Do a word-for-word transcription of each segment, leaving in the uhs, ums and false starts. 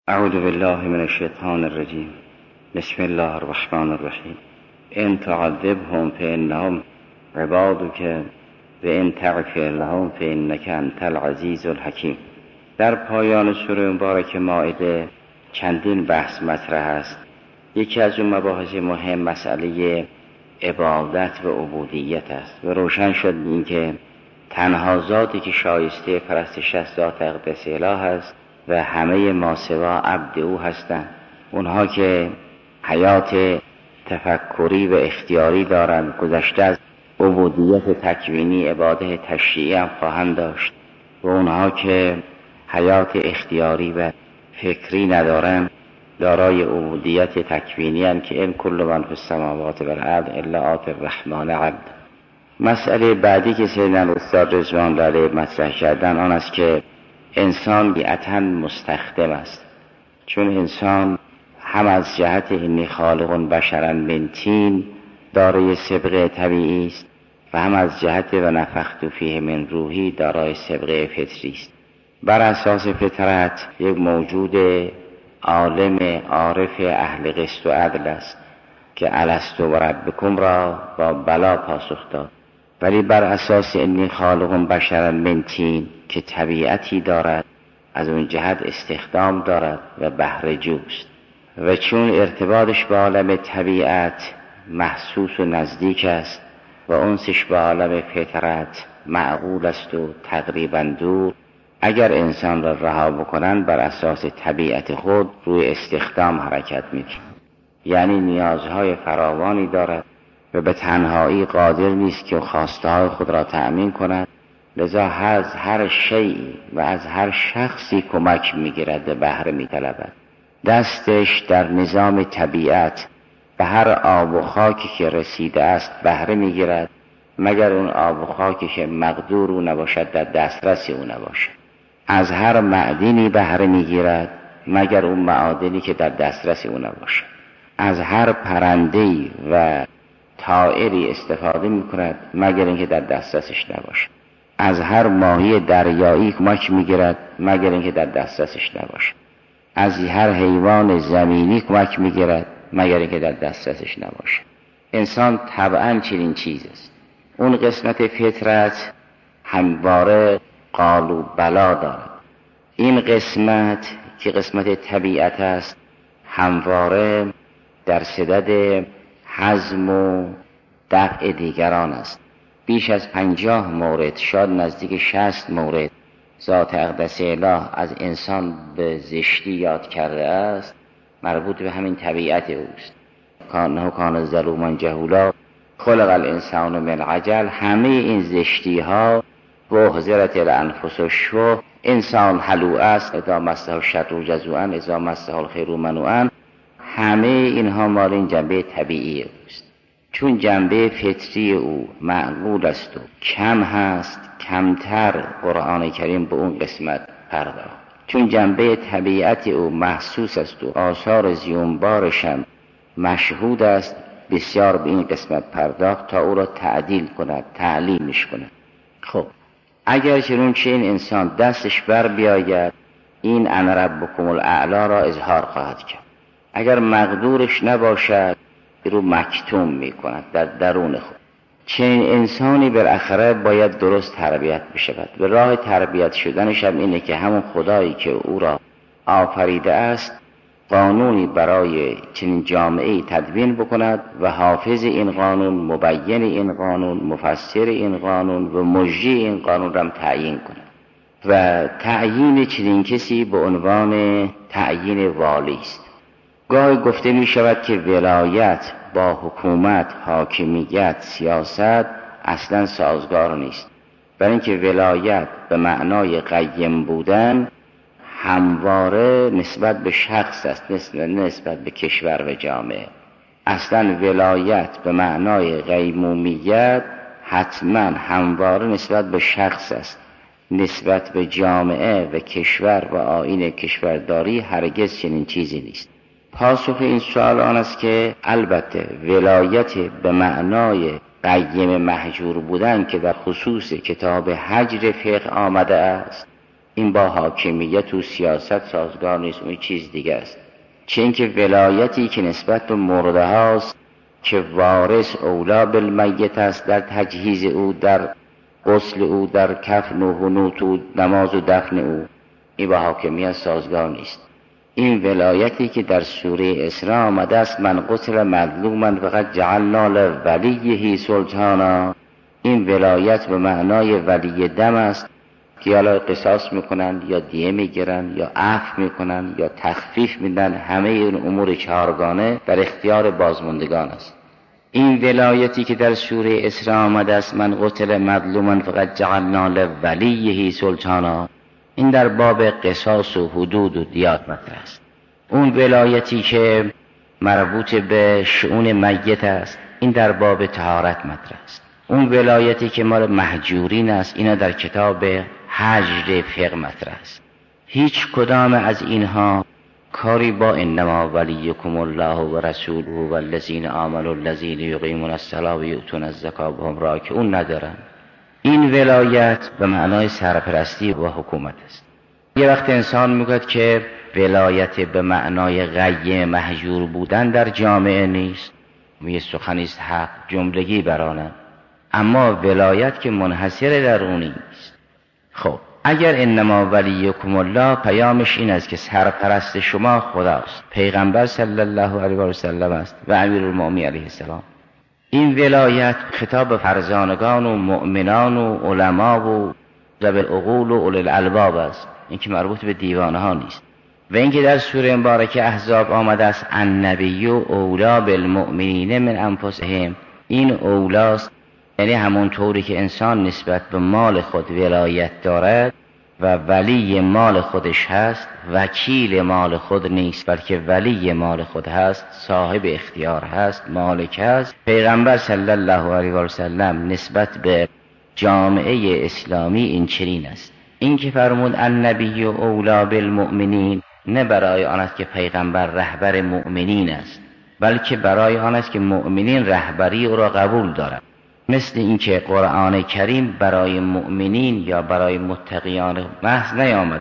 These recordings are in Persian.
اعوذ بالله من الشیطان الرجیم. بسم الله الرحمن الرحیم. ان تعذبهم فانهم عبادك و ان تغفر لهم فانك انت العزیز الحکیم. در پایان سوره مبارک مائده چندین بحث مطرح است. یکی از اون مباحث مهم مسئله عبادت و عبودیت است و روشن شد این که تنها ذاتی که شایسته پرستش است ذات اقدس اله است و همه ما سوا عبد او هستند. اونها که حیات تفکری و اختیاری دارند گذشته از عبودیت تکوینی عبادت تشریعی هم خواهند داشت و اونها که حیات اختیاری و فکری ندارند دارای عبودیت تکوینی هستند که ان کل من فی السماوات و الارض الا آتی الرحمن عبد. مسئله بعدی که سیدنا استاد رضوان علیه مطرح کردن آن است که انسان بیعتاً مستخدم است، چون انسان هم از جهت انی خالق بشرا من طین دارای سبقه طبیعی است و هم از جهت و نفخت فیه من روحی دارای سبقه فطری است. بر اساس فطرت یک موجود عالم عارف اهل قسط و عدل است که الست و ربکم را با بلا پاسخ داد، ولی بر اساس انی خالق بشرا من طین که طبیعتی دارد از اون جهت استخدام دارد و بهره جوست و چون ارتباطش با عالم طبیعت محسوس و نزدیک است و انسش با عالم فطرت معقول است و تقریبا دور، اگر انسان را رها بکنن بر اساس طبیعت خود روی استخدام حرکت میکنه، یعنی نیازهای فراوانی دارد و به تنهایی قادر نیست که خواستهای خود را تأمین کند، لذا از هر شیئی و از هر شخصی کمک میگیرد و بهره میطلبد. دستش در نظام طبیعت به هر آب و خاکی که رسیده است بهره میگیرد، مگر اون آب و خاکی که مقدور او نباشد در دسترس او نباشد. از هر معدنی بهره میگیرد مگر اون معادنی که در دسترس او نباشد. از هر پرنده‌ای و طائری استفاده میکند مگر اینکه در دسترسش نباشد. از هر ماهی دریایی کمک میگیرد مگر اینکه در دسترسش نباشد. از هر حیوان زمینی کمک میگیرد مگر اینکه در دسترسش نباشد. انسان طبعاً چنین چیز است. اون قسمت فطرت همواره قال و بلا دارد. این قسمت که قسمت طبیعت است همواره در صدد حزم و دفع دیگران است. بیش از پنجاه مورد شاید نزدیک شصت مورد ذات اقدس اله از انسان به زشتی یاد کرده است مربوط به همین طبیعت اوست. کانه کان ظلوما جهولا خلق الانسان من عجل. همه این زشتی ها و احضرت الانفس الشح، انسان حلوع است اذا مسه الشر جزوعا اذا مسه الخیر منوعا، همه اینها مال این جنبه طبیعی اوست. چون جنبه فطری او معقول است و کم هست، کمتر قرآن کریم به اون قسمت پرداخت. چون جنبه طبیعت او محسوس است و آثار زیونبارش هم مشهود است، بسیار به این قسمت پرداخت تا او را تعدیل کند، تعلیمش کند. خب اگر چنون چه این انسان دستش بر بیاید این انا ربکم الاعلی را اظهار خواهد کرد. اگر مقدورش نباشد رو مکتوم می کند در درون خود. چنین انسانی بالاخره باید درست تربیت بشود و راه تربیت شدنش هم اینه که همون خدایی که او را آفریده است قانونی برای چنین جامعه‌ای تدوین بکند و حافظ این قانون، مبین این قانون، مفسر این قانون و مجری این قانون را تعیین کند. و تعیین چنین کسی به عنوان تعیین والی است. گاهی گفته می شود که ولایت با حکومت، حاکمیت، سیاست اصلا سازگار نیست، برای اینکه ولایت به معنای قیم بودن همواره نسبت به شخص است، نسبت به کشور و جامعه. اصلا ولایت به معنای قیمومیت حتما همواره نسبت به شخص است، نسبت به جامعه و کشور و آیین کشورداری هرگز چنین چیزی نیست. پاسخ این سوال آن است که البته ولایت به معنای قیم محجور بودن که در خصوص کتاب حجر فقه آمده است این با حاکمیت و سیاست سازگار نیست، اون چیز دیگه است. چه اینکه ولایتی که نسبت به مرده هاست که وارث اولا بالمیت است در تجهیز او، در غسل او، در کفن و حنوط و نماز و دفن او، این با حاکمیت سازگار نیست. این ولایتی که در سوره اسراء آمده است من قتل مظلوما فقد جعلنا لولیه سلطانا، این ولایت به معنای ولی دم است که یا قصاص میکنن یا دیه میگیرن یا عفو میکنن یا تخفیف میدن، همه این امور چهارگانه در اختیار بازماندگان است. این ولایتی که در سوره اسراء آمده است من قتل مظلوما فقد جعلنا لولیه سلطانا، این در باب قصاص و حدود و دیات مطرح است. اون ولایتی که مربوط به شؤون میت است این در باب طهارت مطرح است. اون ولایتی که مال مهجورین است اینا در کتاب هجر فقه مطرح است. هیچ کدام از اینها کاری با انما ولیکم الله و رسوله و الذین آمنوا الذین یقیمون الصلاة و یؤتون الزکاة و هم راکعون ندارن. این ولایت به معنای سرپرستی و حکومت است. یه وقت انسان میگوید که ولایت به معنای غی مهجور بودن در جامعه نیست، یه سخنی است حق جملگی برانه، اما ولایت که منحصر در اون نیست. خب اگر انما ولیکم الله پیامش این است که سرپرست شما خداست، پیغمبر صلی الله علیه و سلم است و امیرالمؤمنین علیه السلام، این ولایت خطاب فرزانگان و مؤمنان و علما و ذوی العقول و اولی الالباب است، این که مربوط به دیوانه ها نیست. و اینکه در سوره مبارکه احزاب آمده است النبی اولی بالمؤمنین من انفسهم، این اولاست، یعنی همون طوری که انسان نسبت به مال خود ولایت دارد و ولی مال خودش هست، وکیل مال خود نیست بلکه ولی مال خود هست، صاحب اختیار هست، مالک هست. پیغمبر صلی الله علیه و سلم نسبت به جامعه اسلامی این چنین است. این که فرمود النبی اولی بالمؤمنین نه برای آن است که پیغمبر رهبر مؤمنین است، بلکه برای آن است که مؤمنین رهبری او را قبول دارند. مثل اینکه قرآن کریم برای مؤمنین یا برای متقیان محض نیامد،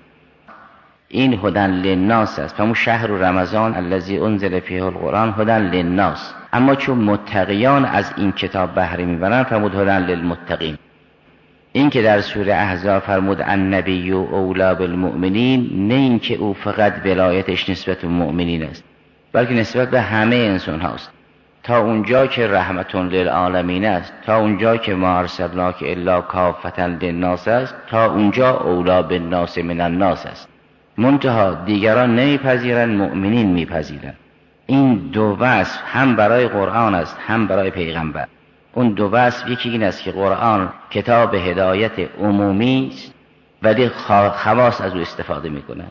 این هدن للناس است. همون شهر رمضان الذی انزل فیه القرآن هدن للناس، اما چون متقیان از این کتاب بهره میبرند فرمود هدن للمتقین. این که در سوره احزاب فرمود النبی اولی بالمؤمنین، نه این که او فقط ولایتش نسبت به مؤمنین است بلکه نسبت به همه انسان هاست، تا اونجا که رحمتون للعالمین است، تا اونجا که ما ارسلناک الا کافة للناس است، تا اونجا اولی بالناس من الناس است. منتها دیگران نمیپذیرند، مؤمنین میپذیرند. این دو وصف هم برای قرآن است هم برای پیغمبر. اون دو وصف یکی این است که قرآن کتاب هدایت عمومی است ولی خواص از او استفاده میکنند.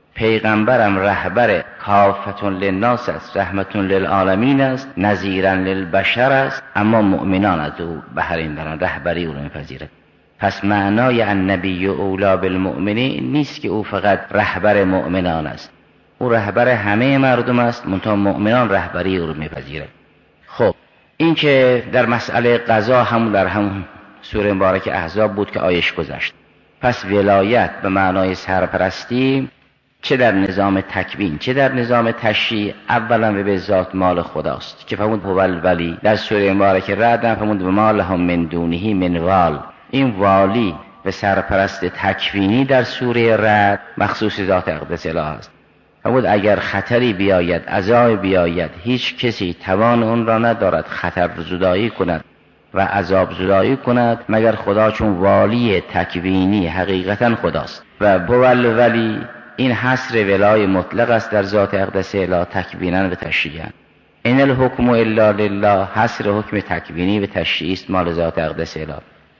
پیغمبرم رهبر کافة للناس است، رحمت للعالمین است، نذیرا للبشر است، اما مؤمنان از او بهره میبرند، رهبری او را میپذیرند. پس معنای النبی اولی بالمؤمنین نیست که او فقط رهبر مؤمنان است، او رهبر همه مردم است، منتها مؤمنان رهبری او را میپذیرند. خب این که در مسئله قضا همون در همون سوره مبارک احزاب بود که آیش گذشت. پس ولایت به معنای سرپرستی چه در نظام تکوین چه در نظام تشریع اولا و به ذات مال خداست که فرمود هو الولی. در سوره مبارکه رعد فرمود و ما لهم من دونه من وال، این والی و سرپرست تکوینی در سوره رعد مخصوص ذات اقدس الهی است. فرمود اگر خطری بیاید، عذاب بیاید، هیچ کسی توان اون را ندارد خطر زدایی کند و عذاب زدایی کند مگر خدا، چون والی تکوینی حقیقتا خداست. و هو الولی این حصر ولای مطلق است در ذات اقدس الهی تکوینا و تشریعا. ان الحکم الا لله، حصر حکم تکوینی و تشریعی است مال ذات اقدس الهی.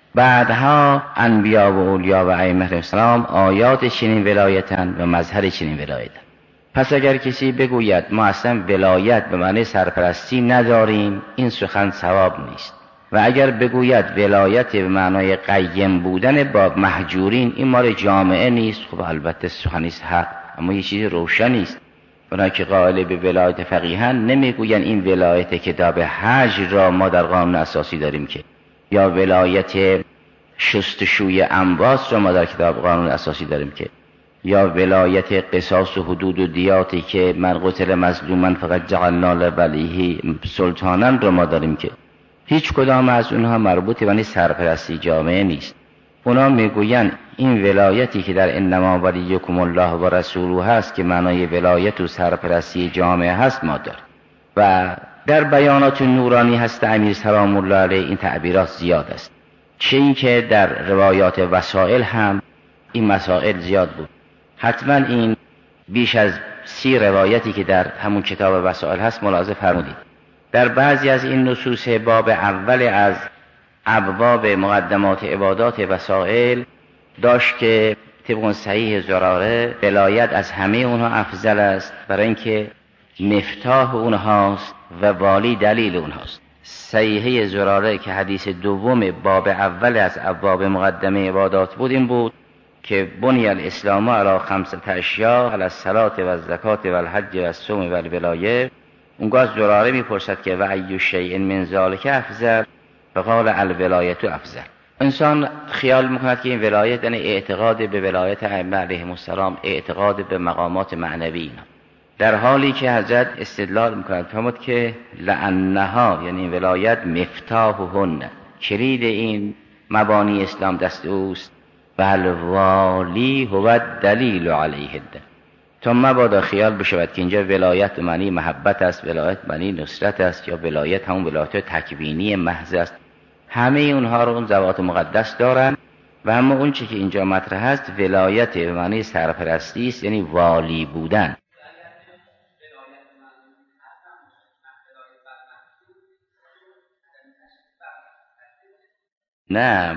بعدها انبیا و اولیا و ائمه الاسلام آیات چنین ولایتن و مظهر چنین ولایتن. پس اگر کسی بگوید ما اصلا ولایت به معنی سرپرستی نداریم، این سخن صواب نیست. و اگر بگوید ولایت به معنای قیم بودن با مهجورین، این مال جامعه نیست، خب البته سخنی است حق، اما یه چیز روشنی است. اونا که قائل به ولایت فقیهن نمیگوین این ولایت کتاب هجر را ما در قانون اساسی داریم که، یا ولایت شستشوی انباس را ما در کتاب قانون اساسی داریم که، یا ولایت قصاص و حدود و دیاتی که من قتل مظلومن فقط جعلنا لولیه سلطانن را ما داریم که هیچ کدام از اونها مربوط به سرپرستی جامعه نیست. اونا میگوین این ولایتی که در انما ولیکم الله و رسوله هست که معنای ولایت و سرپرستی جامعه هست ما داریم. و در بیانات نورانی هست امیر سلام الله علیه این تعبیرات زیاد است، چه این که در روایات وسائل هم این مسائل زیاد بود. حتما این بیش از سی روایتی که در همون کتاب وسائل هست ملاحظه فرمودید. در بعضی از این نصوص باب اول از ابواب مقدمات عبادات وسائل داشت که طبق صحیح زراره ولایت از همه اونها افضل است، برای اینکه مفتاح اونهاست و والی دلیل اونهاست. صحیح زراره که حدیث دوم باب اول از ابواب مقدمه عبادات بود این بود که بنی الاسلام علی خمسة اشیاء علی الصلاة و الزکات و الحج و الصوم و الولایه. اونگاه زراره میپرسد که و ای شیء من ذلک افضل، فقال الولایت افضل. انسان خیال میکند که این ولایت یعنی اعتقاد به ولایت ائمه علیهم السلام، اعتقاد به مقامات معنوی، در حالی که حضرت استدلال میکند فرمود که لانها یعنی این ولایت مفتاحهن، کلید این مبانی اسلام دست اوست، بل والی هو دلیل علیه. تا مبادا خیال بشود که اینجا ولایت معنی محبت است، ولایت معنی نصرت است، یا ولایت همون ولایت تکوینی محض است. همه اونها رو اون ذوات مقدس دارن و اما اون چی که اینجا مطرح است ولایت به معنی سرپرستی است، یعنی والی بودن. نه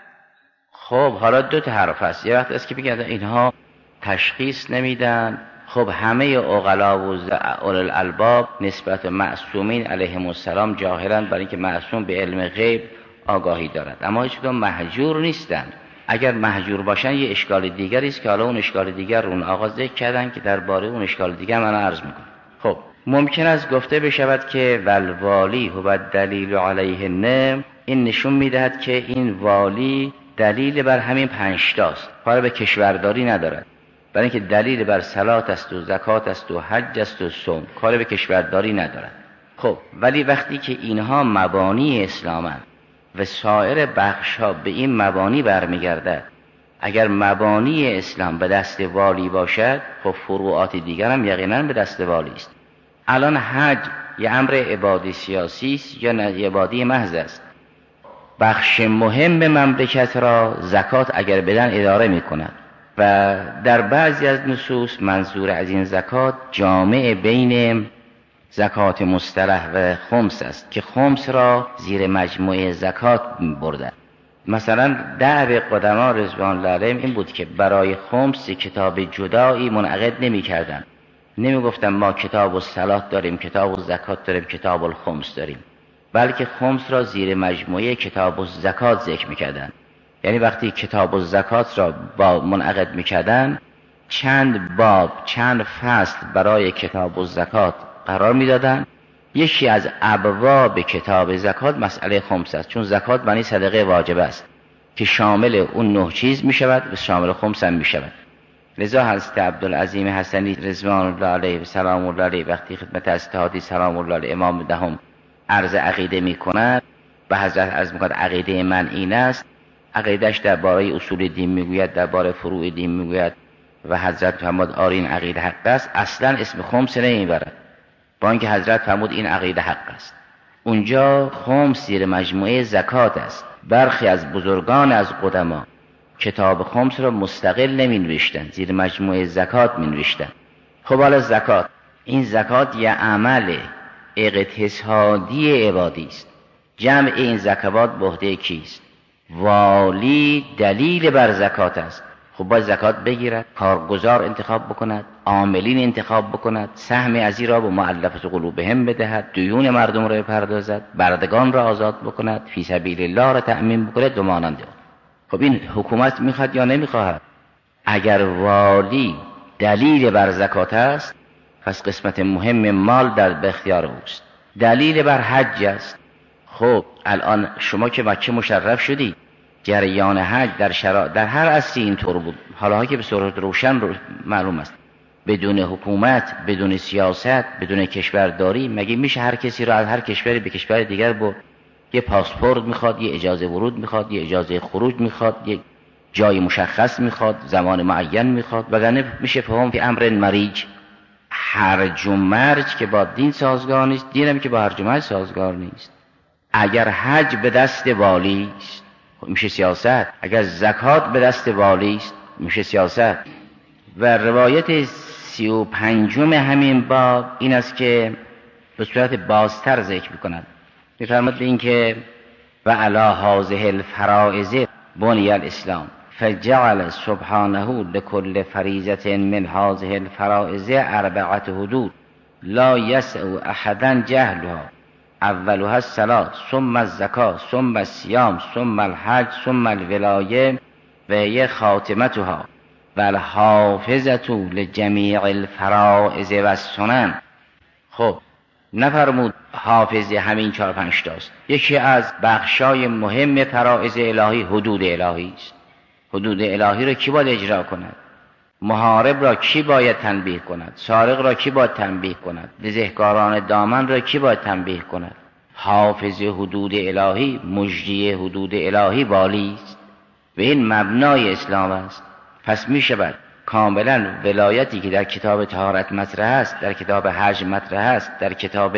خب حالا دو تا حرف هست. یه وقت است که بگن اینها تشخیص نمیدن. خب همه عقلا و اولو الالباب نسبت معصومین علیهم السلام جاهلند، برای اینکه معصوم به علم غیب آگاهی دارد، اما هیچ کدام مهجور نیستند. اگر مهجور باشن یه اشکال دیگری است که حالا اون اشکال دیگر رو اون آقا ذکر کردن که درباره اون اشکال دیگر من عرض میکنم. خب ممکن است گفته بشود که والوالی هو دلیل علیه النعم، این نشون میدهد که این والی دلیل بر همین پنج تاست، کار به کشورداری ندارد، برای اینکه دلیل بر صلات است و زکات است و حج است و صوم، کار به کشورداری ندارد. خب ولی وقتی که اینها مبانی اسلامند و سایر بخش ها به این مبانی برمیگردد، اگر مبانی اسلام به دست والی باشد خب فروعات دیگر هم یقینا به دست والی است. الان حج یه امر عبادی سیاسی است یا عبادی محض است؟ بخش مهم مملکت را زکات اگر بدن اداره می کند و در بعضی از نصوص منظور از این زکات جامع بین زکات مصطلح و خمس است که خمس را زیر مجموعه زکات برده. مثلا دعوی قدما رضوان الله علیهم این بود که برای خمس کتاب جدایی منعقد نمی کردن، نمی گفتن ما کتاب الصلات داریم، کتاب الزکات داریم، کتاب الخمس داریم، بلکه خمس را زیر مجموعه کتاب الزکات ذکر میکردن. یعنی وقتی کتاب الزکات را با منعقد میکردن چند باب چند فصل برای کتاب الزکات قرار میدادن. یکی از ابواب کتاب زکات مسئله خمس است، چون زکات معنی صدقه واجب است که شامل اون نه چیز میشود و شامل خمس هم میشود. لذا حضرت عبدالعظیم حسنی رضوان الله علیه و سلام الله علیه وقتی خدمت استادی سلام الله علیه امام دهم عرض عقیده می کند و حضرت عرض می کند عقیده من این است، عقیدش درباره اصول دین میگوید، درباره فروع دین میگوید و حضرت فرمود آری این عقیده حق است، اصلا اسم خمس نمیبرد با اینکه حضرت فرمود این عقیده حق است. اونجا خمس زیر مجموعه زکات است. برخی از بزرگان از قدما کتاب خمس را مستقل نمی نوشتن، زیر مجموعه زکات می نوشتن. خب حالا زکات، این زکات یه عمل اقتصادی عبادی است. جمع این زکوات به عهده کیست؟ والی دلیل بر زکات است. خب باید زکات بگیرد، کارگزار انتخاب بکند، عاملین انتخاب بکند، سهم از این را به مؤلفه قلوبهم بدهد، دیون مردم را بپردازد، بردگان را آزاد بکند، فی سبیل الله را تأمین بکند و مانند آن. خب این حکومت میخواد یا نمیخواد؟ اگر والی دلیل بر زکات است پس قسمت مهم مال در اختیار اوست. دلیل بر حج است. خب الان شما که مکه مشرف شدی، جریان حج در شرا در هر عصری اینطور بود، حالا که به صورت روشن رو معلوم است. بدون حکومت، بدون سیاست، بدون کشورداری مگه میشه هر کسی را از هر کشوری به کشور دیگر برد؟ یه پاسپورت میخواد، یه اجازه ورود میخواد، یه اجازه خروج میخواد، یه جای مشخص میخواد، زمان معین میخواد، وگرنه میشه فهم که امر مریج، هرج و مرج که با دین سازگار نیست، دینم که با هرج و مرج سازگار نیست. اگر حج به دست والی است میشه سیاست، اگر زکات به دست والی است میشه سیاست. و روایت سی و پنجم همین باب این است که به صورت بازتر ذکر می‌کند، می‌فرماید به این که و علی هذه الفرائض بنی الاسلام فجعل سبحانه لكل فریضة من هذه الفرائض اربعة حدود لا يسع احدا جهلها، اولها الصلاة ثم الزکات ثم الصیام ثم الحج ثم الولایه و هی خاتمتها و الحافظة لجمیع الفرائض و السنن. خب نفرمود حافظ همین چهار پنج تاست. یکی از بخشای مهم فرائض الهی حدود الهی است. حدود الهی را کی باید اجرا کند؟ محارب را کی باید تنبیه کند؟ سارق را کی باید تنبیه کند؟ بزهکاران دامن را کی باید تنبیه کند؟ حافظ حدود الهی، مجری حدود الهی والی است و این مبنای اسلام است. پس می شود کاملا ولایتی که در کتاب طهارت مطرح است، در کتاب حج مطرح است، در کتاب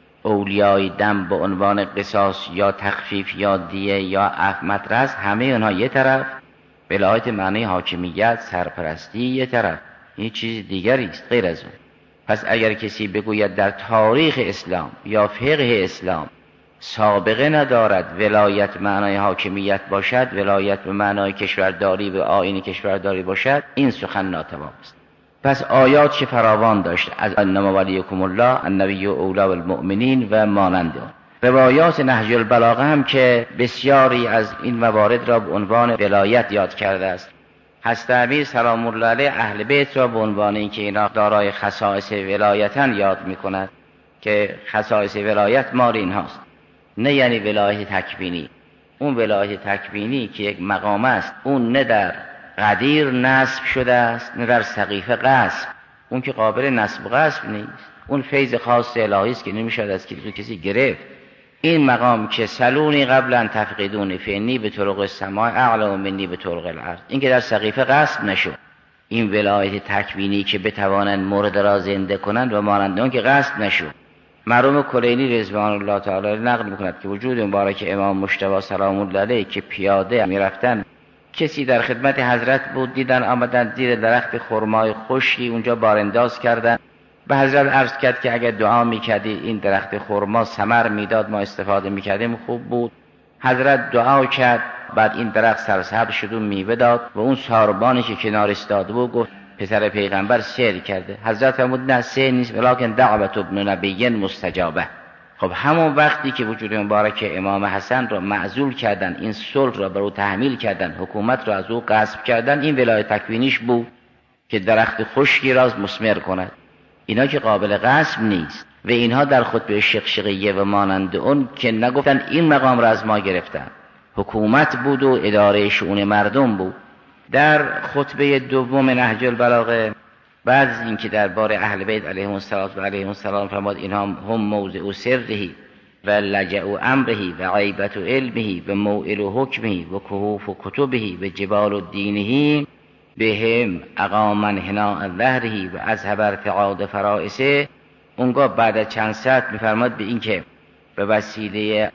اولیای دم به عنوان قصاص یا تخفیف یا دیه یا عفو مطرح است، همه اونها یه طرف، ولایت معنی حاکمیت، سرپرستی یه طرف، این چیز دیگری است غیر از اون. پس اگر کسی بگوید در تاریخ اسلام یا فقه اسلام سابقه ندارد ولایت معنای حاکمیت باشد، ولایت به معنای کشورداری و آیین کشورداری باشد، این سخن ناتمام است. پس آیات که فراوان داشت از انما ولیکم الله النبی اولی المؤمنین و مانند آن. روایات نهج البلاغه هم که بسیاری از این موارد را به عنوان ولایت یاد کرده است. حضرت امیر سلام الله علیه اهل بیت را به عنوان اینکه اینا دارای خصائص ولایتن یاد می‌کند که خصائص ولایت مال اینهاست. نه یعنی ولایت تکوینی، اون ولایت تکوینی که یک مقام است، اون نه در قدیر نصب شده است نه در سقیفه غصب، اون که قابل نصب غصب نیست، اون فیض خاص الهی است که نمیشه از کسی گرفت. این مقام که سلونی قبلا تفقدونی فینی به طرق السماء اعلم منی به طرق الارض، این که در سقیفه غصب نشد. این ولایت تکوینی که بتوانند مرد را زنده کنند و مانند اون که غصب نشد. مرحوم کلینی رضوان الله تعالی نقل میکند که وجود مبارک امام مجتبی سلام الله علیه که پیاده میرفتن، کسی در خدمت حضرت بود، دیدن آمدن زیر درخت خرمای خشکی اونجا بارانداز کردن. به حضرت عرض کرد که اگر دعا میکردی این درخت خرما ثمر میداد ما استفاده میکردیم خوب بود. حضرت دعا کرد، بعد این درخت سرسبز شد و میوه داد و اون ساربانی که کنار ایستاده بود گفت پسر پیغمبر سحر کرده. حضرت فرمود نه سحر نیست ولکن دعوت ابن نبی مستجابه. خب همون وقتی که وجود مبارک امام حسن را معزول کردن، این صلح را بر او تحمیل کردن، حکومت را از او غصب کردن، این ولایت تکوینیش بود که درخت خشکی را مثمر کند. اینا که قابل غصب نیست و اینها در خطبه شقشقیه و مانند اون که نگفتن این مقام را از ما گرفتن، حکومت بود و اداره شؤون مردم بود. در خطبه دوم نهج البلاغه بعد از اینکه درباره اهل بیت علیهم السلام و علیهم السلام فرمود اینها هم موضع سره و لجأ امره و غیبت علمه و موئل حکمه و کهوف کتبه و جبال دینه بهم اقام انحناء ظهره و اذهب ارتعاد فرائسه. اونگاه بعد از چند ساعت میفرماد به این که به وسیله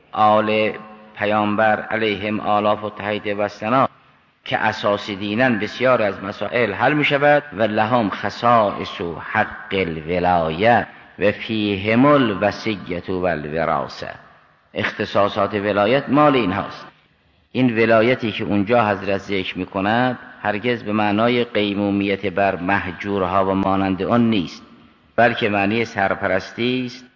آل پیامبر علیهم آلاف و تحید و سنا که اساس دینن بسیار از مسائل حل می شود و لهم خصائص و حق الولایه و فیهم الوصیة و الوراثه. اختصاصات ولایت مال این هاست. این ولایتی که اونجا حضرت ذکر می کند هرگز به معنای قیمومیت بر مهجورها و مانند آن نیست، بلکه معنی سرپرستی است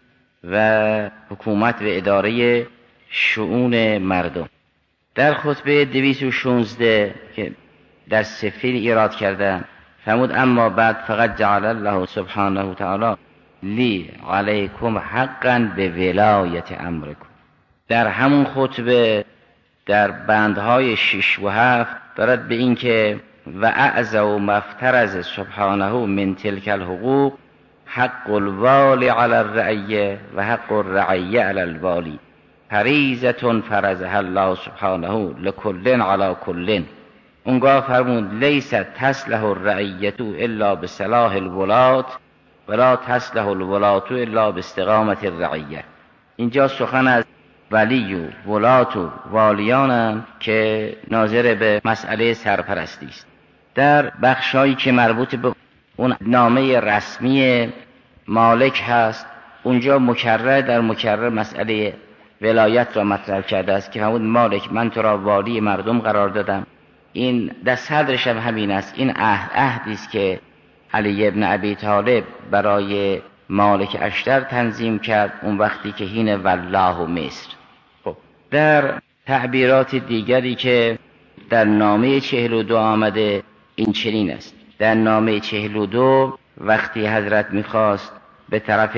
و حکومت و اداره شؤون مردم. در خطبه دویست و شانزده که در سفیر ایراد کردن فرمود اما بعد فقط جعل الله سبحانه تعالی لی علیکم حقا به ولایت امرکم. در همون خطبه در بندهای شش و هفت دارد به این که و اعظم مفترض سبحانه من تلک الحقوق حق الوالی علی الرعیه و حق الرعیه علی الوالی فریضة فرضها الله سبحانه لکل علی کل. اونگاه فرمود لیست تصلح الرعیة الا بصلاح الولات ولا تصلح الولات الا باستقامت الرعیه. اینجا سخن از ولی و ولات و والیانند که ناظر به مسئله سرپرستی است. در بخشایی که مربوط به اون نامه رسمی مالک هست، اونجا مکرر در مکرر مسئله ولایت را مطرح کرده است که فرمود مالک من تو را والی مردم قرار دادم. این در صدرش هم همین است. این عهد عهدی است که علی ابن ابی طالب برای مالک اشتر تنظیم کرد اون وقتی که هین والله و مصر. خب در تعبیرات دیگری که در نامه چهل و دو آمده این چنین است. در نامه چهل و دو وقتی حضرت میخواست به طرف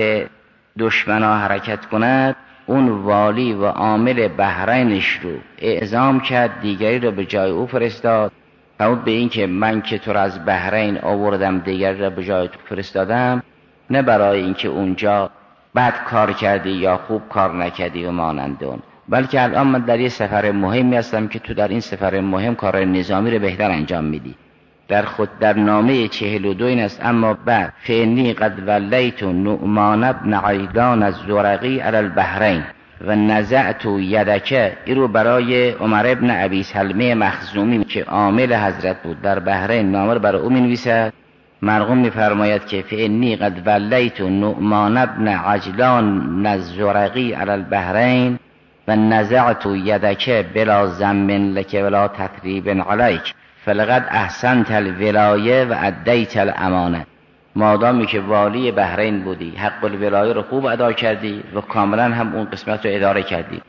دشمنا حرکت کند، اون والی و عامل بحرینش رو اعزام کرد، دیگری رو به جای او فرستاد. فرمود به این که من که تو را از بحرین آوردم دیگری رو به جای تو فرستادم، نه برای اینکه اونجا بد کار کردی یا خوب کار نکردی و مانند اون، بلکه الان من در یه سفر مهمی هستم که تو در این سفر مهم کار نظامی رو بهتر انجام میدی. در خود در نامه چهل و دو این است اما بعد فینی قد ولیت نعمان ابن عیدان الزرقی علی البحرین و نزعت یدک. این رو برای عمر ابن ابی سلمه مخزومی که عامل حضرت بود در بحرین نامه برای او می‌نویسد. مرقوم می‌فرماید که فینی قد ولیت نعمان ابن عجلان الزرقی علی البحرین و نزعت یدک بلا ذنب لک ولا تثریب علیک فلقد احسنت الولایه و ادیت الامانه. مادامی که والی بحرین بودی حق الولایه رو خوب ادا کردی و کاملا هم اون قسمت رو اداره کردی.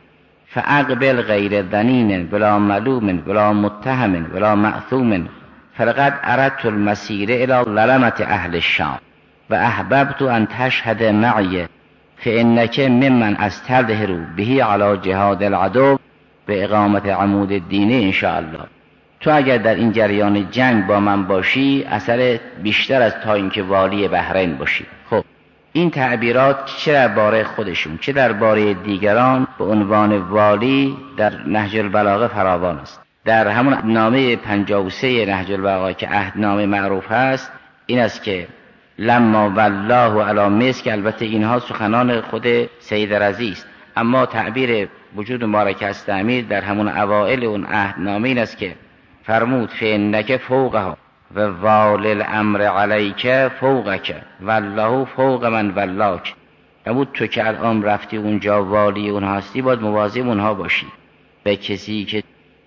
فاقبل غیر ذنین بلا ملوم بلا متهم بلا معثوم فلقد اردت المسیر الى ظلمت اهل الشام و احببت ان تشهد معی فانک ممن استظهر به علی جهاد العدو به اقامت عمود الدین ان شاء الله. تو اگر در این جریان جنگ با من باشی اثر بیشتر از تا اینکه والی بحرین باشی. خب این تعبیرات چه درباره خودشون چه درباره دیگران به عنوان والی در نهج البلاغه فراوان است. در همون نامه پنجاه و سه نهج البلاغه که عهدنامه معروف هست این است که لما والله علی مصر، که البته اینها سخنان خود سید رضی است، اما تعبیر وجود مبارک استعمیر در همون اوائل اون عهدنامه این است که فرمود فإنک فوقها و وال الامر علیک فوقک والله فوق من ولاک. فرمود تو که الان رفتی اونجا والی اونها هستی باید مواظب اونها باشی. به کسی که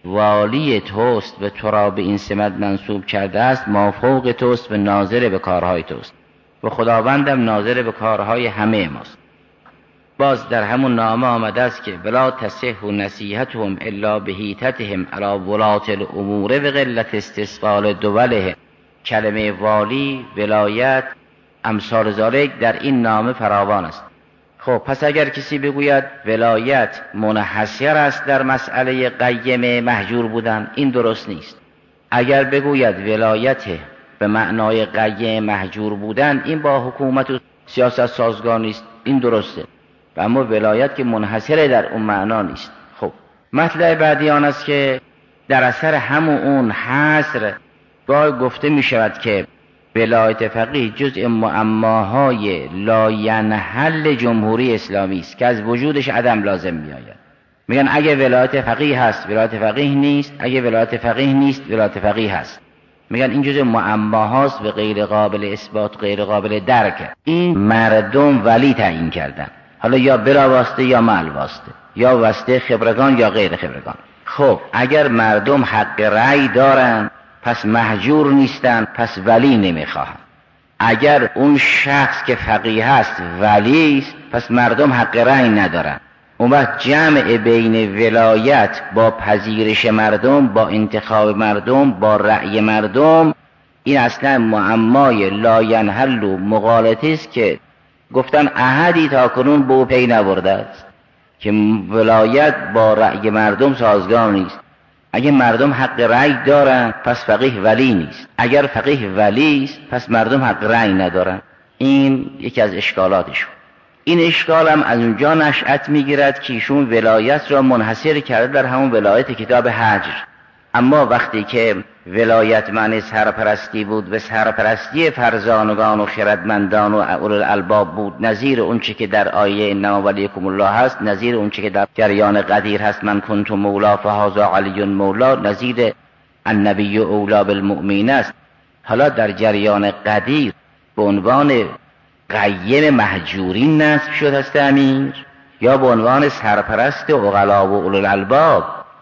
والی توست و تو را به این سمت منصوب کرده است ما فوق توست و ناظر به کارهای توست و خداوندم ناظر به کارهای همه ماست. باز در همون نامه آمده است که بلا تصح نصیحتهم الا بهیتتهم علی ولات الامور و قلت استثقال دوله. کلمه والی، ولایت، امثال ذالک در این نامه فراوان است. خب پس اگر کسی بگوید ولایت منحصر است در مسئله قیم مهجور بودن، این درست نیست. اگر بگوید ولایت به معنای قیم مهجور بودن، این با حکومت و سیاست سازگار نیست، این درسته. و اما ولایت که منحصره در اون معنا نیست. خب مطلب بعدی آن است که در اثر همون اون حصر گاهی گفته می شود که ولایت فقیه جزء معماهای لاینحل جمهوری اسلامی است که از وجودش عدم لازم می آید. میگن اگه ولایت فقیه هست ولایت فقیه نیست، اگه ولایت فقیه نیست ولایت فقیه هست. میگن این جزء معماهاست و غیر قابل اثبات، غیر قابل درک. این مردم ولی تعیین کردن، حالا یا بلا واسطه یا مال واسطه، یا واسطه خبرگان یا غیر خبرگان. خب اگر مردم حق رأی دارن پس مهجور نیستن، پس ولی نمیخواهن. اگر اون شخص که فقیه هست ولی است، پس مردم حق رأی ندارن. اون وقت جمع بین ولایت با پذیرش مردم، با انتخاب مردم، با رأی مردم، این اصلا معمای لاینحل و مغالطه است که گفتن احدی تا کنون به او پی نبرده است. که ولایت با رأی مردم سازگار نیست. اگه مردم حق رأی دارن پس فقیه ولی نیست، اگر فقیه ولی است پس مردم حق رأی ندارن. این یکی از اشکالاتشون. این اشکال هم از اونجا نشأت میگیرد که ایشون ولایت را منحصر کرده در همون ولایت کتاب حجر. اما وقتی که ولایت معنی سرپرستی بود و سرپرستی فرزانگان و خردمندان و اولو الالباب بود، نظیر اون چه که در آیه انما ولیکم الله هست، نظیر اون چه که در جریان قدیر هست من کنت مولا فهذا علی مولا، نظیر النبی اولا بالمؤمنین است. حالا در جریان قدیر به عنوان قیم مهجورین نصب شد است امیر، یا به عنوان سرپرست عقلا و اولو الالباب؟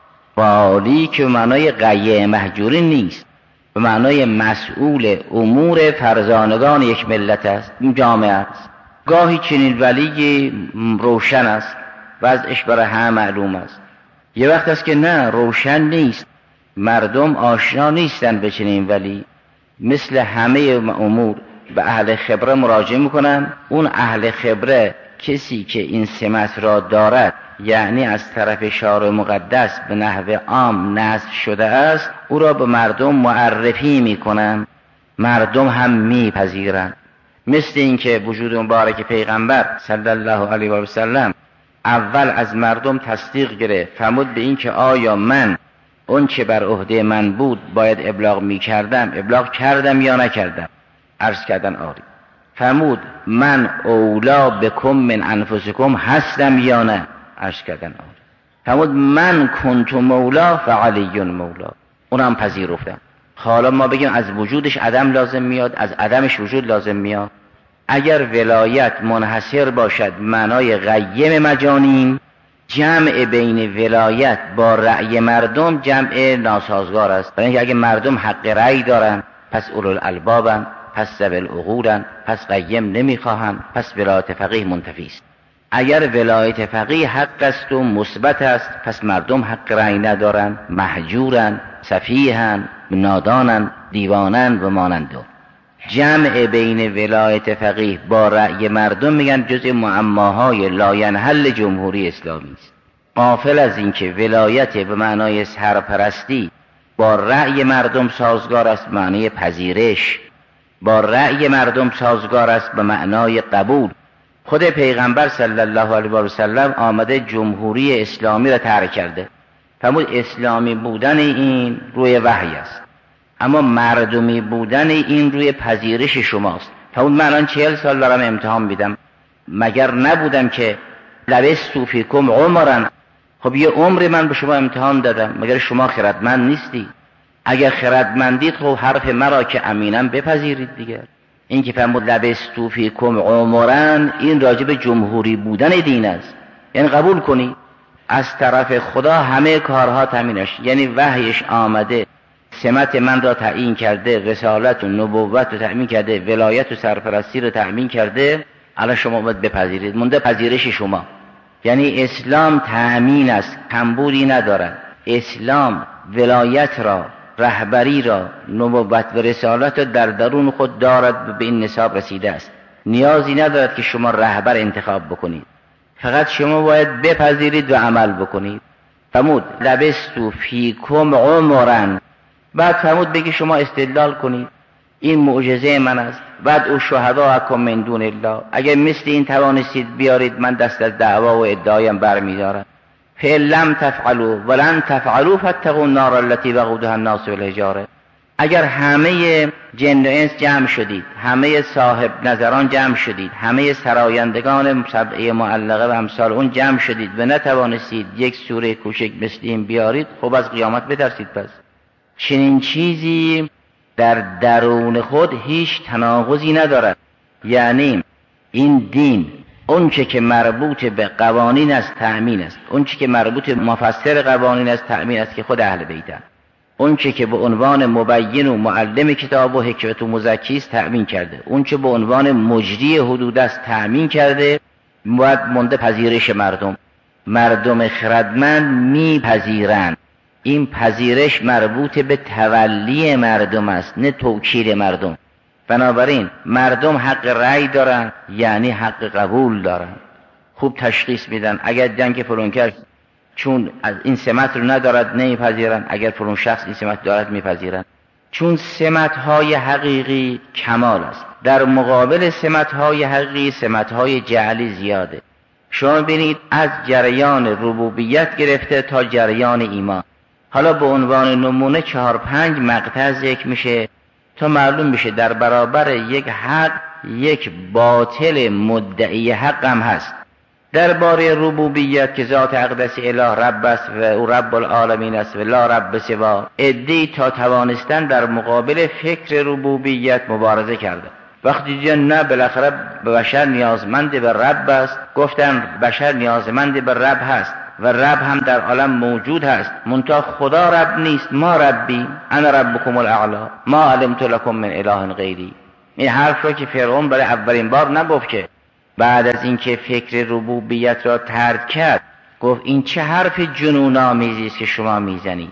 والی که به معنای قیم مهجورین نیست، به معنای مسئول امور فرزانگان یک ملت است، جامعه است. گاهی چنین ولی روشن است و از اشباره هم معلوم است، یه وقت است که نه روشن نیست، مردم آشنا نیستن به چنین ولی. مثل همه امور به اهل خبره مراجعه میکنن. اون اهل خبره کسی که این سمت را دارد، یعنی از طرف شارع مقدس به نحو عام نصب شده است، او را به مردم معرفی میکنن، مردم هم میپذیرند. مثل این که وجود مبارک پیغمبر صلی الله علیه و سلم اول از مردم تصدیق گرفت، فرمود به این که آیا من اون چه بر عهده من بود باید ابلاغ میکردم، ابلاغ کردم یا نکردم؟ عرض کردن آری. فرمود من اولا بکم من انفسکم هستم یا نه؟ عرض کردن آری. فرمود من کنت مولا فعلی مولا، اونم پذیرفتم. حالا ما بگیم از وجودش عدم لازم میاد، از عدمش وجود لازم میاد. اگر ولایت منحصر باشد معنای قیم مجانین، جمع بین ولایت با رأی مردم جمع ناسازگار است. برای اینکه اگه مردم حق رأی دارن پس اولو الالبابن، پس ذوی العقولن، پس قیم نمیخواهن، پس ولایت فقیه منتفی است. اگر ولایت فقیه حق است و مثبت است پس مردم حق رأی ندارن، محجورن، سفیهن، نادانن، دیوانن و مانند. جمع بین ولایت فقیه با رأی مردم میگن جزء معماهای لاینحل جمهوری اسلامی است. غافل از اینکه ولایت به معنای سرپرستی با رأی مردم سازگار است، معنی پذیرش، با رأی مردم سازگار است به معنای قبول. خود پیغمبر صلی الله علیه و سلم آمده جمهوری اسلامی را ترک کرده، فرمود اسلامی بودن این روی وحی است، اما مردمی بودن این روی پذیرش شماست. فرمود من الان چهل سال دارم امتحان میدم، مگر نبودم که لبثت فیکم عمرا؟ خب یه عمر من به شما امتحان دادم، مگر شما خردمند نیستی؟ اگر خردمندید خب حرف مرا که امینم بپذیرید دیگر. این که فرمود لبثت فیکم عمرا، این راجب جمهوری بودن دین است، یعنی قبول کنی از طرف خدا همه کارها تامینش، یعنی وحیش آمده، سمت من را تعیین کرده، رسالت و نبوت رو تأمین کرده، ولایت و سرپرستی رو تأمین کرده، الان شما باید بپذیرید. مونده پذیرش شما. یعنی اسلام تأمین است، کمبودی ندارد. اسلام ولایت را، رهبری را، نبوت و رسالت را در درون خود دارد و به این نصاب رسیده است. نیازی ندارد که شما رهبر انتخاب بکنید، فقط شما باید بپذیرید و عمل بکنید. فرمود لبثت فیکم عمرا، بعد فرمود بگی شما استدلال کنید این معجزه من است. بعد او شهداءکم من دون الله، اگر مثل این توانستید بیارید من دست از دعوا و ادعایم برمیدارم. فإن لم تفعلوا ولن تفعلوا فاتقوا النار التي وقودها الناس والحجاره. اگر همه جن و انس جمع شدید، همه صاحب نظران جمع شدید، همه سرایندگان سبعه معلقه و امثال اون جمع شدید و نتوانستید یک سوره کوچک مثل این بیارید، خب از قیامت بترسید. پس چنین چیزی در درون خود هیچ تناقضی ندارد. یعنی این دین اون چه که مربوط به قوانین است تأمین است، اون چه که مربوط به مفسر قوانین است تأمین است که خود اهل بیتن، اون چه که به عنوان مبین و معلم کتاب و حکمت و مزکی است تأمین کرده، اون چه به عنوان مجری حدود است تأمین کرده. باید مونده پذیرش مردم. مردم خردمند میپذیرند. این پذیرش مربوط به تولی مردم است، نه توکید مردم. بنابراین مردم حق رأی دارن، یعنی حق قبول دارن. خوب تشخیص میدن. اگر دیدن که فلان کس چون از این سمت رو ندارد نمیپذیرن، اگر فلان شخص این سمت دارد میپذیرن. چون سمت‌های حقیقی کمال است، در مقابل سمت‌های حقیقی سمت‌های جعلی زیاده. شما ببینید از جریان ربوبیت گرفته تا جریان ایمان، حالا به عنوان نمونه چهار پنج مقطع ذکر میشه تا معلوم میشه در برابر یک حق یک باطل مدعی حق هم هست. درباره ربوبیت که ذات اقدس اله رب است و او رب العالمین است و لا رب سوا، عده‌ای تا توانستن در مقابل فکر ربوبیت مبارزه کرده. وقتی دیدن نه بالاخره بشر نیازمند به رب است، گفتن بشر نیازمند به رب هست و رب هم در عالم موجود هست، منتها خدا رب نیست، ما ربی، انا ربکم الاعلی ما علمت لکم من اله غیری. این حرف رو که فرعون برای اولین بار نگفت که بعد از اینکه فکر ربوبیت را ترک کرد گفت این چه حرف جنون آمیزی است که شما میزنید.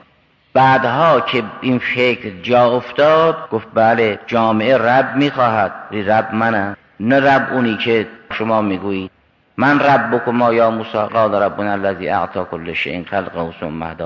بعدها که این فکر جا افتاد گفت بله جامعه رب میخواهد، رب منم نه رب اونی که شما میگویید. من ربکم یا موسی قال ربنا الذی اعطی کل شیء خلقه ثم هدی.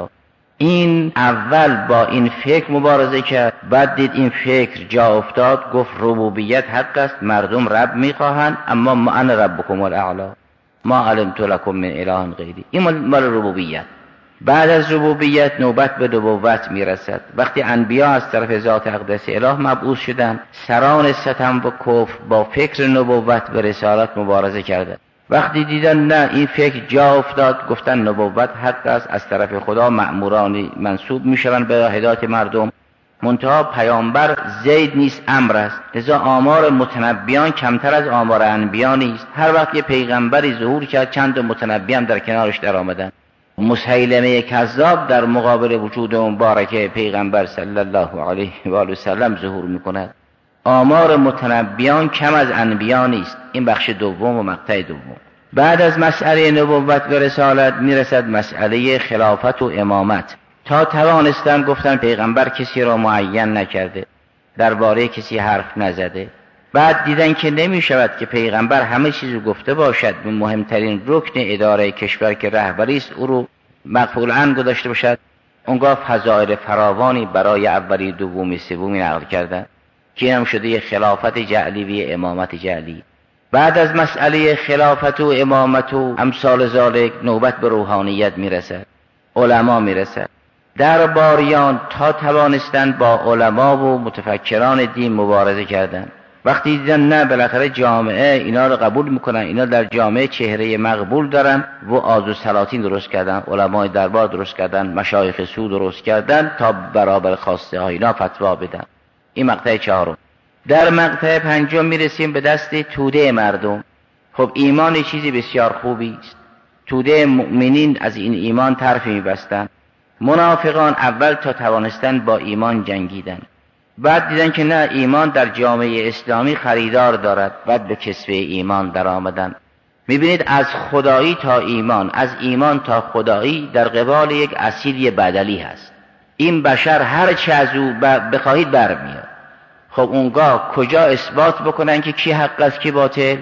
این اول با این فکر مبارزه کرد، بعد دید این فکر جا افتاد گفت ربوبیت حق است، مردم رب میخواهند، اما ما انا ربکم الاعلی ما علمت لکم من اله غیری. این مال ربوبیت. بعد از ربوبیت نوبت به نبوت میرسد. وقتی انبیا از طرف ذات اقدس اله مبعوث شدند، سران ستم و کفر با فکر نبوت به رسالت مبارزه کردند. وقتی دیدن نه این فکر جا افتاد گفتن نبوت حق است، از طرف خدا مأمورانی منصوب میشوند به هدایت مردم، منتها پیامبر زید نیست امر است، لذا آمار متنبیان کمتر از آمار انبیا نیست. هر وقت یه پیغمبری ظهور کرد چند متنبی هم در کنارش در آمدن. مسیلمه کذاب در مقابل وجود مبارک پیغمبر صلی الله علیه و آله و سلم ظهور میکند. آمار متنبیان کم از انبیا نیست. این بخش دوم و مقطع دوم. بعد از مسئله نبوت و رسالت میرسد مسئله خلافت و امامت. تا توانستن گفتن پیغمبر کسی را معین نکرده، درباره کسی حرف نزده. بعد دیدن که نمی شود که پیغمبر همه چیزو گفته باشد، به مهمترین رکن اداره کشور که رهبری است او رو مقفول عنه گذاشته باشد. اونگاه فضائل فراوانی برای اولی دومی سومی نقل کردن که هم شده یه خلافت جعلی و امامت جعلی. بعد از مسئله خلافت و امامت و امثال ذالک نوبت به روحانیت میرسد، علما میرسد. درباریان تا توانستند با علما و متفکران دین مبارزه کردند. وقتی دیدن نه بالاخره جامعه اینا رو قبول میکنن، اینا در جامعه چهره مقبول دارن، و آذو سلاطین درست کردن، علمای دربار درست کردن، مشایخ سو درست کردن تا برابر خواسته های اینا فتوا بدن. این مقطع چهارم. در مقطع پنجم میرسیم به دست توده مردم. خب ایمان چیزی بسیار خوبی است، توده مؤمنین از این ایمان طرف میبستن. منافقان اول تا توانستن با ایمان جنگیدن، بعد دیدن که نه ایمان در جامعه اسلامی خریدار دارد، بعد به کسب ایمان در آمدن. میبینید از خدایی تا ایمان، از ایمان تا خدایی در قبال یک اصیل بدلی هست. این بشر هر چه از او بخواهید برمیاد. خب اونگاه کجا اثبات بکنن که کی حق است کی باطل؟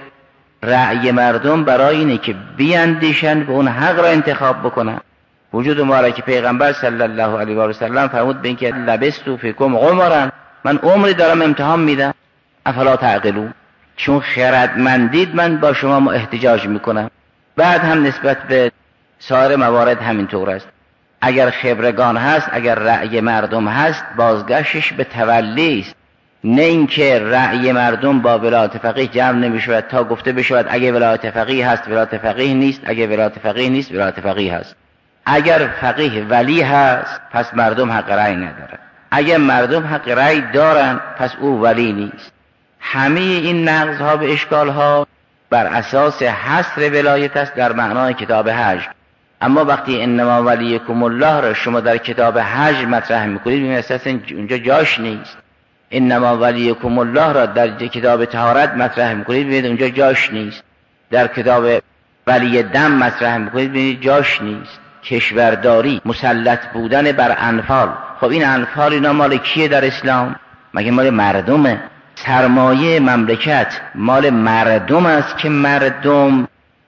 رأی مردم برای اینه که بیاندیشن و اون حق را انتخاب بکنن. وجود مبارک پیغمبر صلی الله علیه و سلم فرمود به اینکه لبستو فیکم عمرا، من عمری دارم امتحان میدم، افلا تعقلون، چون خردمندید من با شما احتجاج میکنم. بعد هم نسبت به سایر موارد همینطور است. اگر خبرگان هست، اگر رأی مردم هست، بازگشتش به تولی است، نه اینکه رأی مردم با ولایت فقیه جمع نمیشود تا گفته بشود اگه ولایت فقیه هست ولایت فقیه نیست، اگه ولایت فقیه نیست ولایت فقیه هست. اگر فقیه ولی هست پس مردم حق رأی ندارن، اگر مردم حق رأی دارن پس او ولی نیست. همه این نقض ها به اشکال ها بر اساس حصر ولایت است در معنای کتاب حج. اما وقتی انما ولیکم الله را شما در کتاب حج مطرح میکنید ببینید اساسا اونجا جاش نیست. انما ولیکم الله را در کتاب طهارت مطرح میکنید ببینید اونجا جاش نیست. در کتاب ولی دم مطرح میکنید ببینید جاش نیست. کشورداری، مسلط بودن بر انفال، خب این انفال اینا مال کیه در اسلام؟ مگه مال مردمه؟ سرمایه مملکت مال مردم است که مردم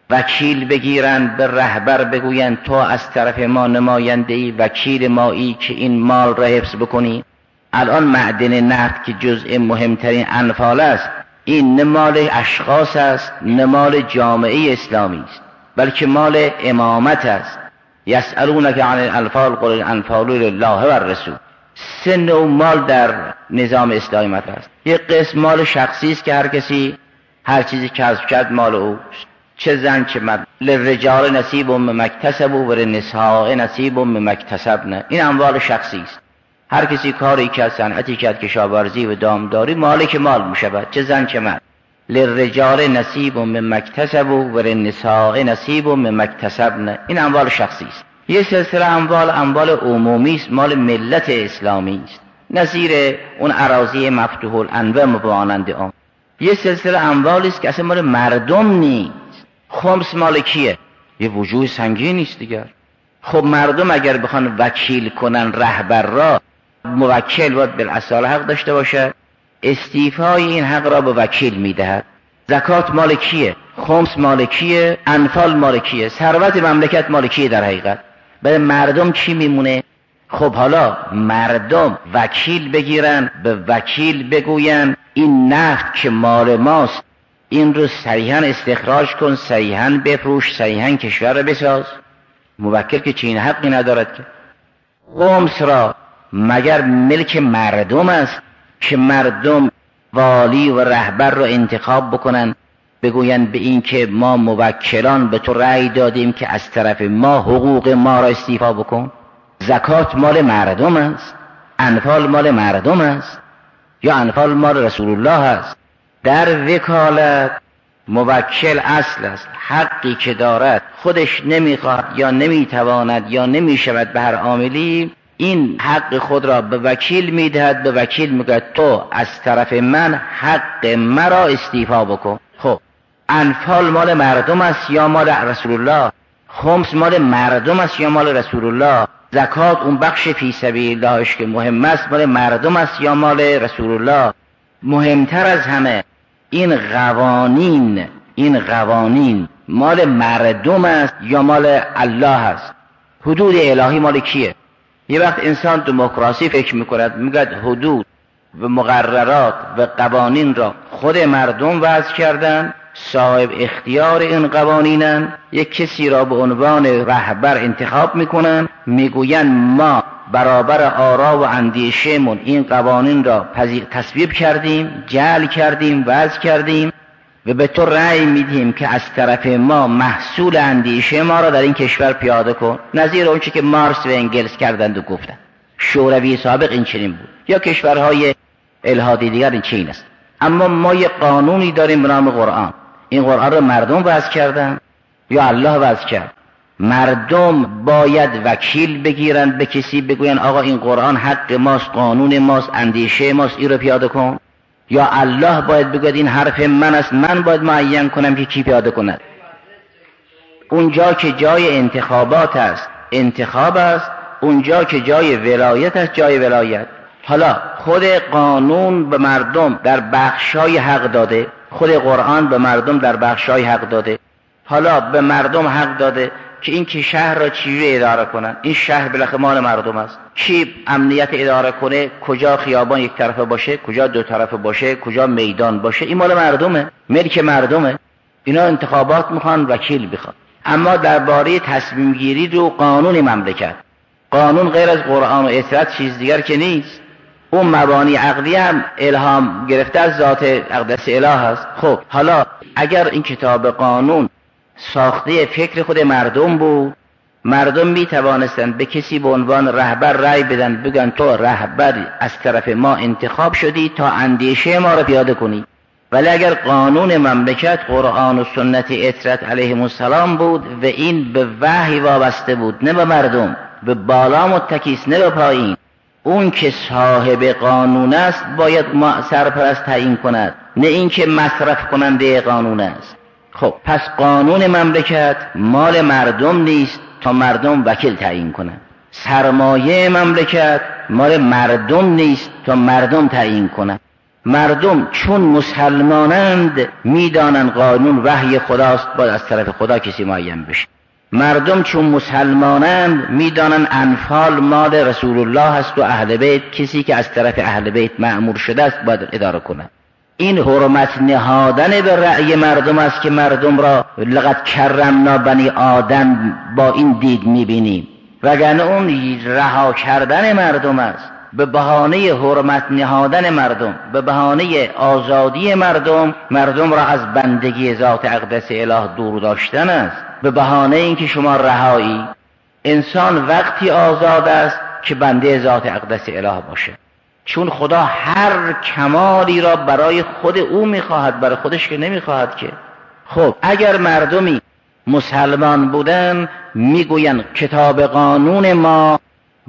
وکیل بگیرن، به رهبر بگوین تو از طرف ما نماینده ای، وکیل مایی که این مال را حفظ بکنی. الان معدن نفت که جزء مهمترین انفال است، این نه مال اشخاص است نه مال جامعه اسلامی است، بلکه مال امامت است. یسألونک عن الانفال قل الانفال لله و الرسول. سه نوع مال در نظام اسلامی مطرح است. یک قسم مال شخصی است که هر کسی هر چیزی کسب کرد مال اوست، چه زن چه مرد. للرجال نصیب مما اکتسبوا وللنساء نصیب مما اکتسبن. این اموال شخصی است. هر کسی کاری کرد، صنعتی کرد، کشاورزی و دامداری، مالک مال میشود، چه زن چه مرد. للرجال نصیب مما اکتسبوا وللنساء نصیب مما اکتسبن. این اموال شخصی است. یه سلسله اموال اموال عمومی است، مال ملت اسلامی است، نظیر اون اراضی مفتوح الانواع مبانند آن. یه سلسله اموالی است که اصلا مال مردم نیست. خمس مال کیه؟ یه وجوه سنگین است دیگر. خب مردم اگر بخوان وکیل کنن رهبر را، موکل باید بالاصالح حق داشته باشه، استیفای این حق را به وکیل میدهد. زکات مال کیه؟ خمس مال کیه؟ انفال مال کیه؟ ثروت مملکت مال کیه در حقیقت؟ برای مردم چی میمونه؟ خب حالا مردم وکیل بگیرن، به وکیل بگوین این نفت که مال ماست، این رو صحیحاً استخراج کن، صحیحاً بفروش، صحیحاً کشور رو بساز. موکل که چین حقی ندارد که. خمس را مگر ملک مردم است که مردم والی و رهبر را انتخاب بکنن، بگوین به این که ما موکلان به تو رأی دادیم که از طرف ما حقوق ما را استیفا بکن؟ زکات مال مردم است، انفال مال مردم است، یا انفال مال رسول الله است. در وکالت موکل اصل است، حقی که دارد خودش نمیخواد یا نمیتواند یا نمیشود به هر عاملی، این حق خود را به وکیل میدهد. به وکیل میگه تو از طرف من حق مرا استیفا بکن. خب انفال مال مردم است یا مال رسول الله؟ خمس مال مردم است یا مال رسول الله؟ زکات اون بخش فی سبیل اللهش که مهم است مال مردم است یا مال رسول الله؟ مهمتر از همه این قوانین، این قوانین مال مردم است یا مال الله است؟ حدود الهی مال کیه؟ یه وقت انسان دموکراسی فکر میکند، میگه حدود و مقررات و قوانین را خود مردم وضع کردن، صاحب اختیار این قوانینن، یک کسی را به عنوان رهبر انتخاب میکنن، میگوین ما برابر آرا و اندیشه‌مون این قوانین را تصویب کردیم، جعل کردیم، وضع کردیم و به تو رأی میدیم که از طرف ما محصول اندیشه ما را در این کشور پیاده کن. نظیر اون چی که مارکس و انگلس کردند و گفتند. شوروی سابق این چنین بود، یا کشورهای الحادی دیگر این چنین است. اما ما یک قانونی داریم به نام قرآن. این قرآن را مردم وضع کردن یا الله وضع کرد؟ مردم باید وکیل بگیرن، به کسی بگوین آقا این قرآن حق ماست، قانون ماست، اندیشه ماست، این رو پیاده کن؟ یا الله باید بگوید این حرف من است، من باید معین کنم که کی پیاده کند؟ اونجا که جای انتخابات است انتخاب است، اونجا که جای ولایت است جای ولایت. حالا خود قانون به مردم در بخشای حق داده، خود قرآن به مردم در بخشای حق داده. حالا به مردم حق داده که این که شهر را چجوری اداره کنن. این شهر بالاخره مال مردم است. کی امنیت اداره کنه، کجا خیابان یک طرفه باشه، کجا دو طرفه باشه، کجا میدان باشه، این مال مردمه، ملک مردمه. اینا انتخابات میخوان، وکیل میخوان. اما درباره تصمیم گیری رو قانون مملکت، قانون غیر از قرآن و اطاعت چیز دیگر که نیست. اون مبانی عقلی هم الهام گرفته از ذات اقدس اله است. خب حالا اگر این کتاب قانون ساخته فکر خود مردم بود، مردم می توانستند به کسی به عنوان رهبر رأی بدن، بگن تو رهبر از طرف ما انتخاب شدی تا اندیشه ما را پیاده کنی. ولی اگر قانون مملکت قرآن و سنت اطرت علیهم السلام بود و این به وحی وابسته بود، نه به مردم، به بالا متکیست نه به پایین، اون که صاحب قانون است باید سرپرست تعیین کند، نه این که مصرف کننده قانون است. خب پس قانون مملکت مال مردم نیست تا مردم وکیل تعیین کنند. سرمایه مملکت مال مردم نیست تا مردم تعیین کنند. مردم چون مسلمانند میدانند قانون وحی خداست، باید از طرف خدا کسی معین بشه. مردم چون مسلمانند میدانند انفال مال رسول الله است و اهل بیت کسی که از طرف اهل بیت مأمور شده است باید اداره کنند. این حرمت نهادن به رأی مردم است که مردم را لقد کرمنا بنی آدم با این دید میبینیم، وگرنه اون رها کردن مردم است، به بهانه حرمت نهادن مردم، به بهانه آزادی مردم، مردم را از بندگی ذات اقدس اله دور داشتن است، به بهانه اینکه شما رهایی. انسان وقتی آزاد است که بنده ذات اقدس اله باشه، چون خدا هر کمالی را برای خود او میخواهد، برای خودش که نمیخواهد که. خب اگر مردمی مسلمان بودن میگویند کتاب قانون ما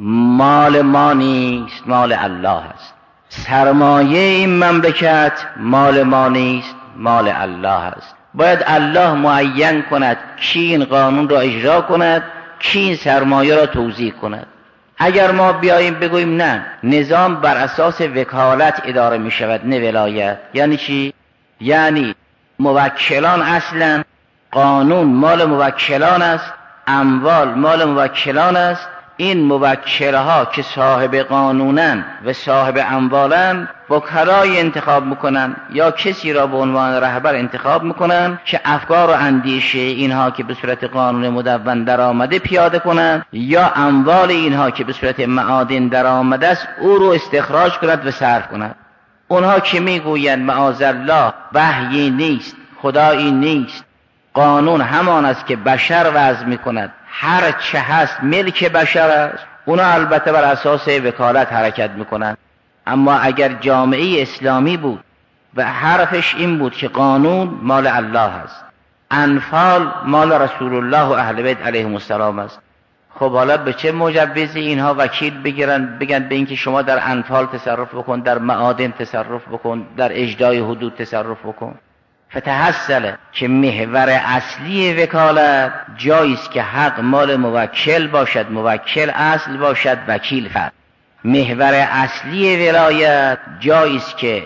مال ما نیست، مال الله است. سرمایه این مملکت مال ما نیست، مال الله است. باید الله معین کند کی این قانون را اجرا کند، کی این سرمایه را توزیع کند. اگر ما بیاییم بگوییم نه، نظام بر اساس وکالت اداره می شود نه ولایت، یعنی چی؟ یعنی موکلان اصلا قانون مال موکلان است، اموال مال موکلان است. این موکلها که صاحب قانونن و صاحب اموالن وکلای انتخاب میکنن یا کسی را به عنوان رهبر انتخاب میکنن که افکار و اندیشه اینها که به صورت قانون مدون در آمده پیاده کنن، یا اموال اینها که به صورت معادن در آمده است او رو استخراج کند و صرف کند. اونها که میگویند معاذالله وحی نیست، خدایی نیست، قانون همان است که بشر وضع میکند، هر چه هست ملک بشر است، اونا البته بر اساس وکالت حرکت میکنن. اما اگر جامعه اسلامی بود و حرفش این بود که قانون مال الله است، انفال مال رسول الله و اهل بیت علیهم السلام است، خب حالا به چه مجوزی اینها وکیل بگیرن بگن به اینکه شما در انفال تصرف بکن، در معادن تصرف بکن، در اجرای حدود تصرف بکن؟ فتحصل که محور اصلی وکالت جاییست که حق مال موکل باشد، موکل اصل باشد، وکیل فرد. محور اصلی ولایت جاییست که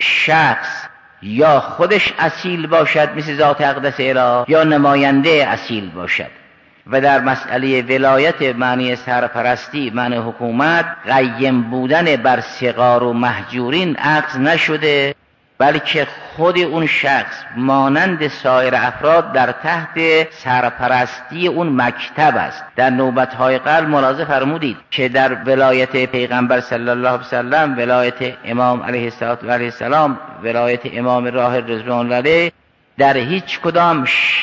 شخص یا خودش اصیل باشد مثل ذات اقدس اله، یا نماینده اصیل باشد. و در مسئله ولایت معنی سرپرستی، معنی حکومت، قیم بودن بر صغار و محجورین عکس نشده، بلکه خود اون شخص مانند سایر افراد در تحت سرپرستی اون مکتب است. در نوبت‌های قبل ملاحظه فرمودید که در ولایت پیغمبر صلی الله علیه وسلم، ولایت امام علیه السلام، ولایت امام راحل رضوان الله علیه، در هیچ کدام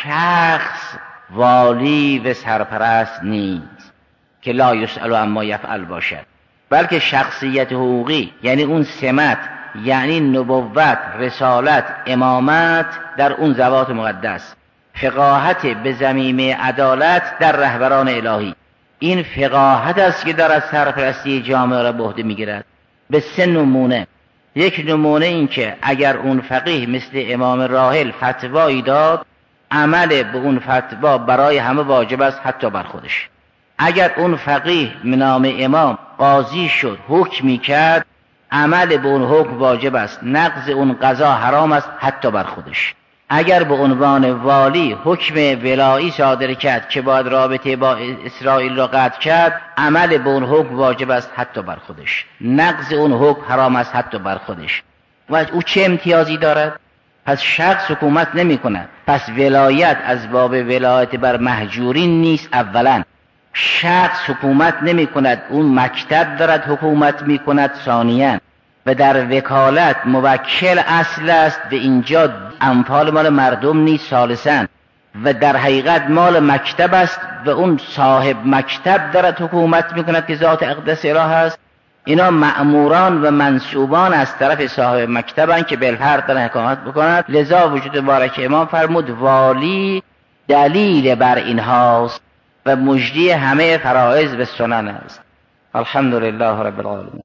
شخص والی و سرپرست نیست که لا یسأل عما یفعل باشد، بلکه شخصیت حقوقی یعنی اون سمت، یعنی نبوت، رسالت، امامت در اون ذوات مقدس، فقاهت به زمینه عدالت در رهبران الهی، این فقاهت است که در از سرپرستی جامعه را به عهده میگیرد. به سه نمونه. یک نمونه این که اگر اون فقیه مثل امام راحل فتوایی داد، عمل به اون فتوا برای همه واجب است، حتی بر خودش. اگر اون فقیه نام امام قاضی شد، حکمی کرد، عمل به اون حکم واجب است، نقض اون قضا حرام است، حتی بر خودش. اگر به عنوان والی حکم ولایی صادر کرد که باید رابطه با اسرائیل را قطع کرد، عمل به اون حکم واجب است، حتی بر خودش. نقض اون حکم حرام است، حتی بر خودش. و او چه امتیازی دارد؟ پس شخص حکومت نمی کند. پس ولایت از باب ولایت بر محجورین نیست. اولا شخص حکومت نمی کند، اون مکتب دارد حکومت می کند. ثانیاً و در وکالت موکل اصل است و اینجا اموال مال مردم نیست. ثالثاً و در حقیقت مال مکتب است و اون صاحب مکتب دارد حکومت می کند که ذات اقدس اله است. اینا مأموران و منصوبان از طرف صاحب مکتبن که بالفرد دارن حکومت بکنند. لذا وجود بارک امام فرمود والی دلیل بر اینهاست و مجری همه فرائض و سنن است. الحمدلله رب العالمین.